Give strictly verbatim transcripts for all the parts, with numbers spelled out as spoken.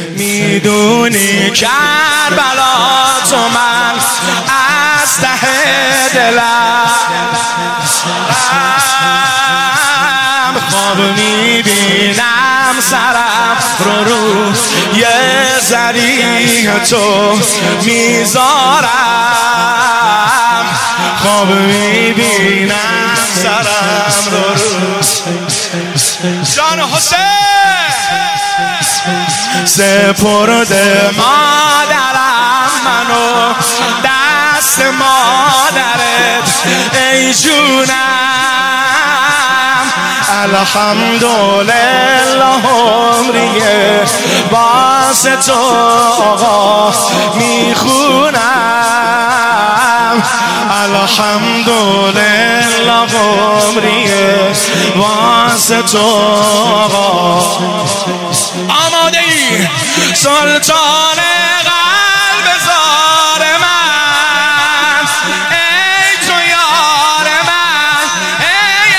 میدونی کربلا تو من از ته دلم خواب میبینم سرم رو رو یه ذریح تو میذارم خواب میبینم سرم رو رو جان حسین سپرده مادرم منو دست مادرت ای جونم الحمدلله عمریه واسه تو آقا میخونم الحمدلله عمریه واسه تو آقا آماده ای سلطان قلب زار من ای تو یار من ای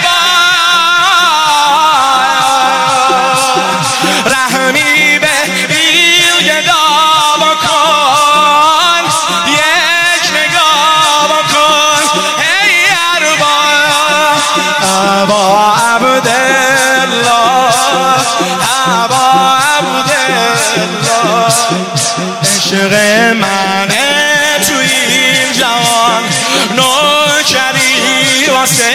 ارباب رحمی به این گدا بکن یک نگاه بکن ای ارباب ابا عبدالله ابا عبدالله عشق منه تو این جوان نوکری واسه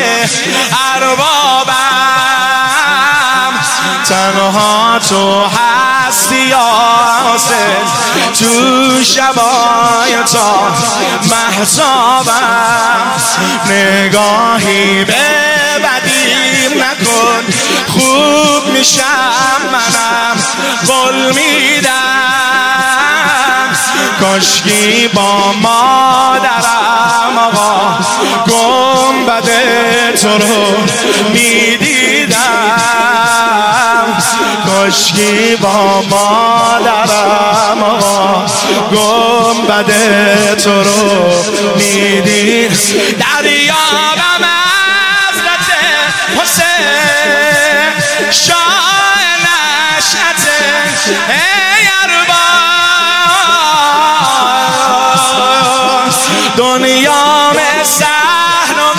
اربابم تنها تو هستی حسین تو شبای تا مهتابم نگاهی به بدیم نکن خوب میشم منم قول میدم کاشکی با مادرم آقا گنبد تو رو میدیدم کاشکی با مادرم آقا گنبد تو رو میدید دریابم حضرت حسین شاه نشأت ای ارباب دنیا سهل و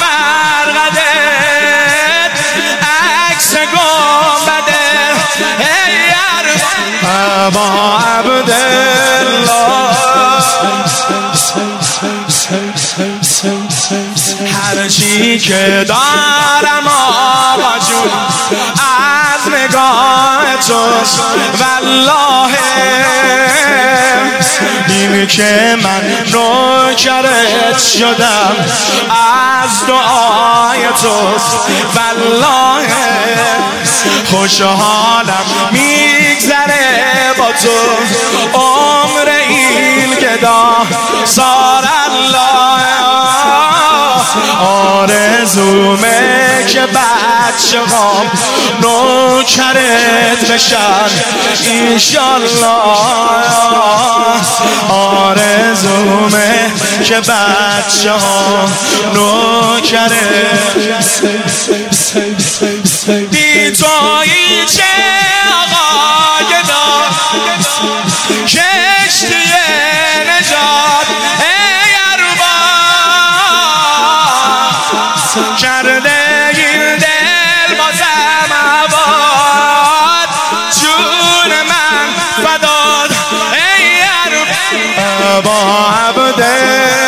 مرقدت عکس گنبده ای ارباب ابا عبدالله هرچی که دارم آقا جون از نگاه توست والله این که من نوکرت شدم از دعای توست والله خوشحالم میگذره با تو عمر این گدا سار الله آرزومه که بچه هم نوکرت بشن انشالله آرزومه که بچه هم نوکرت بی تویی چه آقا گدا کشتی نجات ای ارباب کرده این دل بازم آباد جون من فداد ای ارباب ابا عبدالله